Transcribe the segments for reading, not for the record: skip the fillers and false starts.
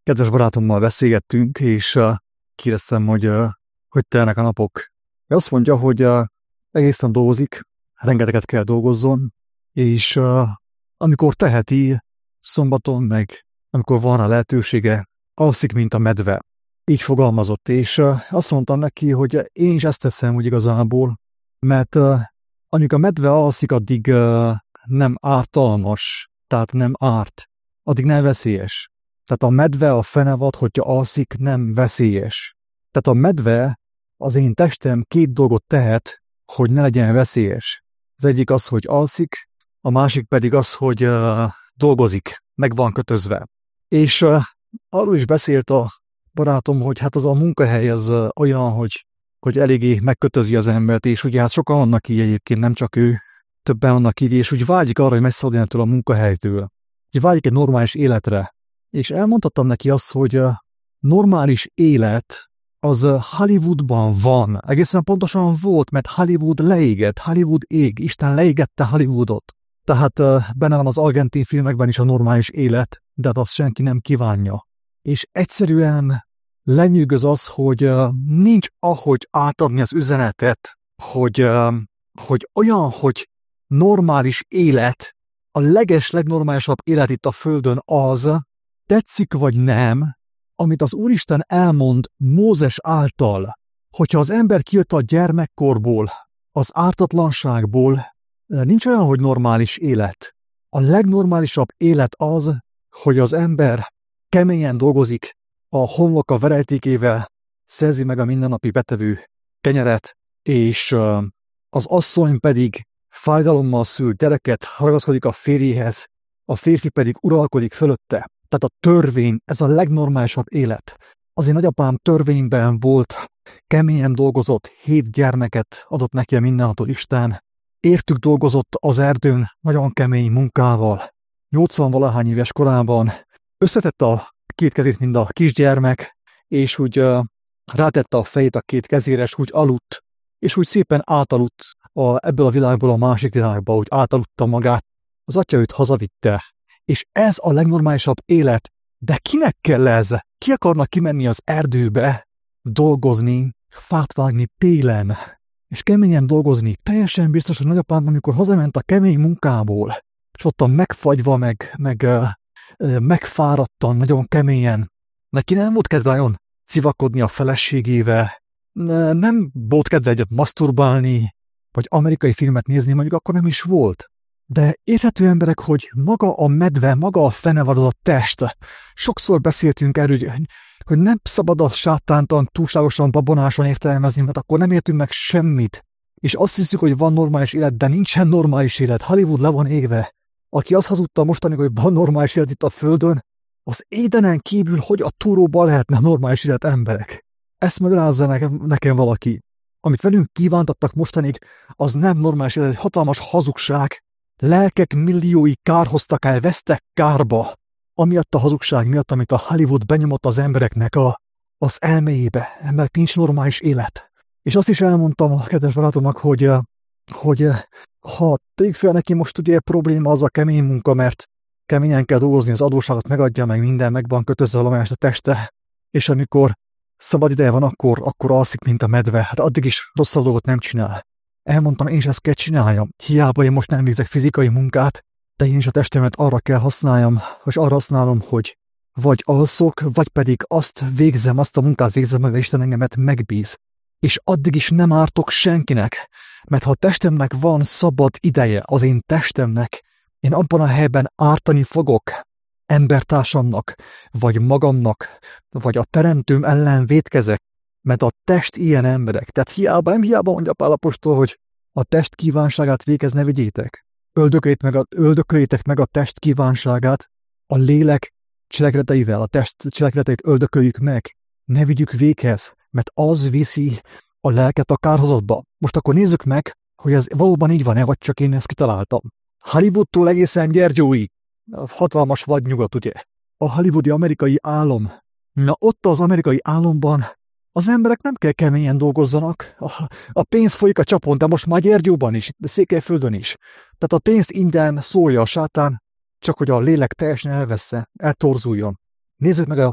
Kedves barátommal beszélgettünk, és kérdeztem, hogy telnek a napok. Ő azt mondja, hogy egész nap dolgozik, rengeteget kell dolgozzon, és amikor teheti, szombaton meg, amikor van rá lehetősége, alszik, mint a medve. Így fogalmazott, és azt mondtam neki, hogy én is ezt teszem úgy igazából, mert amíg a medve alszik, addig nem ártalmas, tehát nem árt, addig nem veszélyes. Tehát a medve, a fenevad, hogyha alszik, nem veszélyes. Tehát a medve, az én testem két dolgot tehet, hogy ne legyen veszélyes. Az egyik az, hogy alszik, a másik pedig az, hogy dolgozik, meg van kötözve. És arról is beszélt a barátom, hogy hát az a munkahely az olyan, hogy eléggé megkötözi az embert, és ugye hát sokan vannak így egyébként, nem csak ő, többen vannak így, és úgy vágyik arra, hogy messzabaduljon ettől a munkahelytől. Úgy vágyik egy normális életre. És elmondhattam neki azt, hogy normális élet az Hollywoodban van. Egészen pontosan volt, mert Hollywood leégett, Hollywood ég, Isten leégette Hollywoodot. Tehát benne van az argentin filmekben is a normális élet, de hát azt senki nem kívánja. És egyszerűen lenyűgöz az, hogy nincs ahogy átadni az üzenetet, hogy olyan, hogy normális élet, a legnormálisabb élet itt a Földön az, tetszik vagy nem, amit az Úristen elmond Mózes által, hogyha az ember kijött a gyermekkorból, az ártatlanságból, nincs olyan, hogy normális élet. A legnormálisabb élet az, hogy az ember keményen dolgozik, a homloka verejtékével szerzi meg a mindennapi betevő kenyeret, és az asszony pedig fájdalommal szül gyereket, ragaszkodik a férjéhez, a férfi pedig uralkodik fölötte. Tehát a törvény, ez a legnormálisabb élet. Az én nagyapám törvényben volt, keményen dolgozott, 7 gyermeket adott neki a mindenható Isten. Értük dolgozott az erdőn, nagyon kemény munkával. 80-valahány éves korában összetette a 2 kezét, mint a kisgyermek, és úgy rátette a fejét a 2 kezére, és úgy aludt, és úgy szépen átaludt ebből a világból a másik világba, úgy átaludta magát. Az atya őt hazavitte. És ez a legnormálisabb élet. De kinek kell ez? Ki akarna kimenni az erdőbe, dolgozni, fát vágni télen, és keményen dolgozni? Teljesen biztos, hogy nagyapám, amikor hazament a kemény munkából, és ottan megfagyva, megfáradtan, nagyon keményen, neki nem volt kedve nagyon civakodni a feleségével, nem volt kedve egyet maszturbálni, vagy amerikai filmet nézni, mondjuk akkor nem is volt. De érthető emberek, hogy maga a medve, maga a fenevad, az a test. Sokszor beszéltünk erről, hogy nem szabad a sátántan túlságosan babonásan értelmezni, mert akkor nem értünk meg semmit. És azt hiszük, hogy van normális élet, de nincsen normális élet. Hollywood le van égve. Aki azt hazudta mostanig, hogy van normális élet itt a Földön, az édenen kívül, hogy a túróban lehetne normális élet, emberek. Ezt magyarázza nekem valaki. Amit velünk kívántattak mostanig, az nem normális élet, egy hatalmas hazugság. Lelkek milliói kárhoztak el, vesztek kárba, amiatt a hazugság miatt, amit a Hollywood benyomott az embereknek az elméjébe, mert nincs normális élet. És azt is elmondtam a kedves barátomnak, hogy ha tegyük fel neki most ugye probléma az a kemény munka, mert keményen kell dolgozni, az adósságot megadja, meg minden, meg van kötözve valamelyest a teste, és amikor szabad ideje van, akkor alszik, mint a medve, hát addig is rosszabb dolgot nem csinál. Elmondtam, én is ezt kell csináljam. Hiába én most nem végzek fizikai munkát, de én is a testemet arra kell használjam, és arra használom, hogy vagy alszok, vagy pedig azt a munkát végzem meg, Isten engemet megbíz. És addig is nem ártok senkinek, mert ha a testemnek van szabad ideje, az én testemnek, én abban a helyben ártani fogok embertársamnak, vagy magamnak, vagy a teremtőm ellen vétkezek, mert a test ilyen emberek. Tehát nem hiába mondja Pál apostol, hogy a test kívánságát végez ne vigyétek. Öldököljétek meg a test kívánságát, a lélek cselekedeteivel, a test cselekedeteit öldököljük meg. Ne vigyük véghez, mert az viszi a lelket a kárhozatba. Most akkor nézzük meg, hogy ez valóban így van-e, vagy csak én ezt kitaláltam. Hollywoodtól egészen Gyergyóig, hatalmas vadnyugat, ugye? A hollywoodi amerikai álom. Na ott az amerikai álomban az emberek nem kell keményen dolgozzanak, a pénz folyik a csapon, de most már Gyergyóban is, de Székelyföldön is. Tehát a pénzt ingyen szólja a sátán, csak hogy a lélek teljesen elvessze, eltorzuljon. Nézzük meg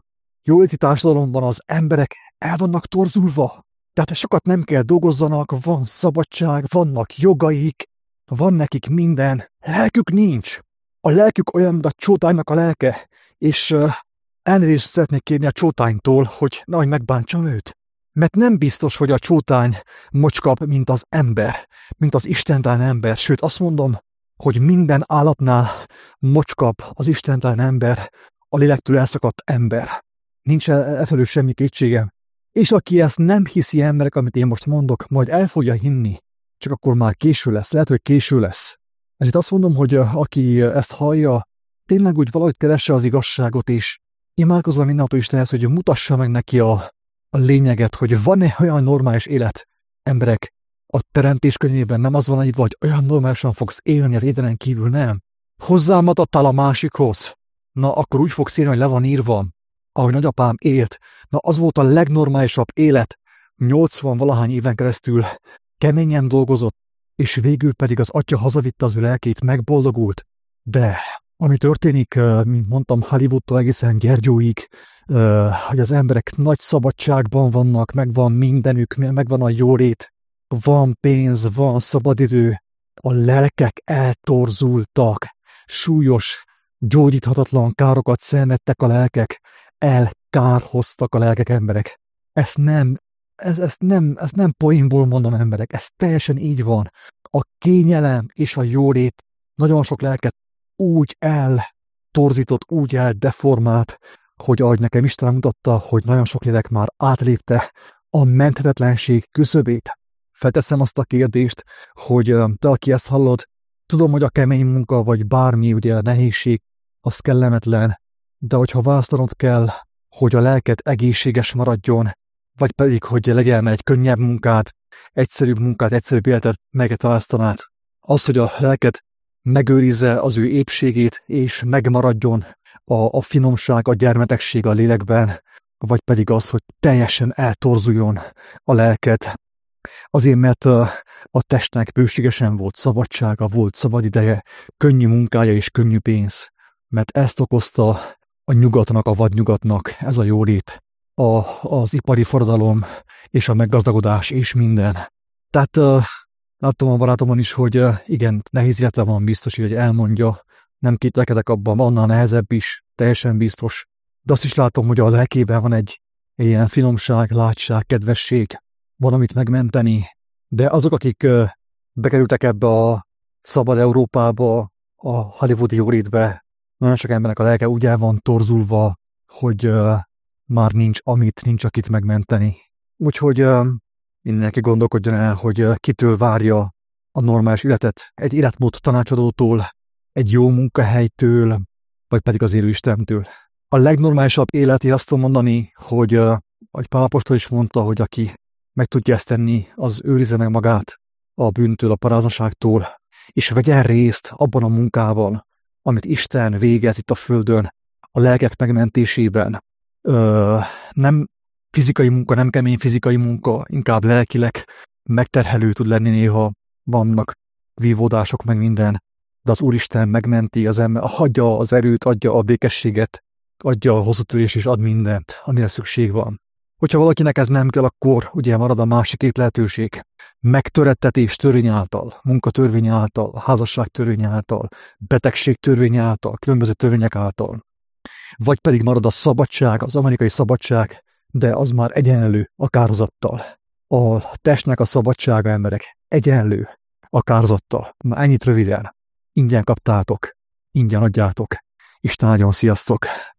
jóléti társadalomban az emberek el vannak torzulva. Tehát sokat nem kell dolgozzanak, van szabadság, vannak jogaik, van nekik minden. Lelkük nincs. A lelkük olyan, mint a csótánynak a lelke, és elnézést szeretnék kérni a csótánytól, hogy nehogy megbántsam őt. Mert nem biztos, hogy a csótány mocskabb, mint az ember, mint az istentelen ember. Sőt, azt mondom, hogy minden állatnál mocskabb az istentelen ember, a lélektől elszakadt ember. Nincs efelől semmi kétségem. És aki ezt nem hiszi, emberek, amit én most mondok, majd el fogja hinni, csak akkor már késő lesz, lehet, hogy késő lesz. Ezért azt mondom, hogy aki ezt hallja, tényleg úgy valahogy keresse az igazságot, és imádkozzon mindentől Istenhez, hogy mutassa meg neki a lényeget, hogy van-e olyan normális élet, emberek, a teremtés könyvében nem az van írva, hogy olyan normálisan fogsz élni az ételen kívül, nem. Hozzám adattál a másikhoz. Na, akkor úgy fogsz élni, hogy le van írva, ahogy nagyapám élt. Na, az volt a legnormálisabb élet. 80-valahány éven keresztül keményen dolgozott, és végül pedig az atya hazavitte az ő lelkét, megboldogult. De ami történik, mint mondtam, Hollywoodtól egészen Gyergyóig, hogy az emberek nagy szabadságban vannak, megvan mindenük, megvan a jólét, van pénz, van szabadidő, a lelkek eltorzultak, súlyos, gyógyíthatatlan károkat szenvedtek a lelkek, elkárhoztak a lelkek, emberek. Ezt nem poénból mondom, emberek, ez teljesen így van. A kényelem és a jólét nagyon sok lelket úgy eltorzított, úgy eldeformált, hogy ahogy nekem Isten mutatta, hogy nagyon sok lélek már átlépte a menthetetlenség küszöbét. Felteszem azt a kérdést, hogy te, aki ezt hallod, tudom, hogy a kemény munka, vagy bármi, ugye a nehézség, az kellemetlen, de hogyha választanod kell, hogy a lelked egészséges maradjon, vagy pedig, hogy legyen egy könnyebb munkát, egyszerűbb életet, melyiket választanád. Az, hogy a lelked megőrizze az ő épségét, és megmaradjon a finomság, a gyermetegség a lélekben, vagy pedig az, hogy teljesen eltorzuljon a lelked. Azért, mert a testnek bőségesen volt szabadsága, volt szabad ideje, könnyű munkája és könnyű pénz. Mert ezt okozta a nyugatnak, a vadnyugatnak, ez a jólét, az ipari forradalom és a meggazdagodás és minden. Tehát láttam a barátomon is, hogy igen, nehéz élete van, biztos, hogy elmondja, nem kételkedek abban, annál nehezebb is, teljesen biztos. De azt is látom, hogy a lelkében van egy ilyen finomság, látság, kedvesség, van, amit megmenteni. De azok, akik bekerültek ebbe a szabad Európába, a hollywoodi jólétbe, nagyon sok embernek a lelke úgy el van torzulva, hogy már nincs akit megmenteni. Úgyhogy mindenki gondolkodjon el, hogy kitől várja a normális életet, egy életmód tanácsadótól, egy jó munkahelytől, vagy pedig az élő Istentől. A legnormálisabb élet, én azt tudom mondani, hogy Pál apostol is mondta, hogy aki meg tudja ezt tenni, az őrizze meg magát a bűntől, a paráznaságtól, és vegyen részt abban a munkában, amit Isten végez itt a földön, a lelkek megmentésében. Nem fizikai munka, nem kemény fizikai munka, inkább lelkileg megterhelő tud lenni néha, vannak vívódások meg minden, de az Úristen megmenti az ember, adja az erőt, adja a békességet, adja a hosszútörés és ad mindent, amire szükség van. Hogyha valakinek ez nem kell, akkor ugye marad a másik két lehetőség. Megtörettetés törvény által, munkatörvény által, házasság törvény által, betegség törvény által, különböző törvények által. Vagy pedig marad a szabadság, az amerikai szabadság, de az már egyenlő a kárhozattal. A testnek a szabadsága, emberek, egyenlő a kárhozattal. Már ennyit röviden. Ingyen kaptátok, ingyen adjátok. Isten áldjon, sziasztok!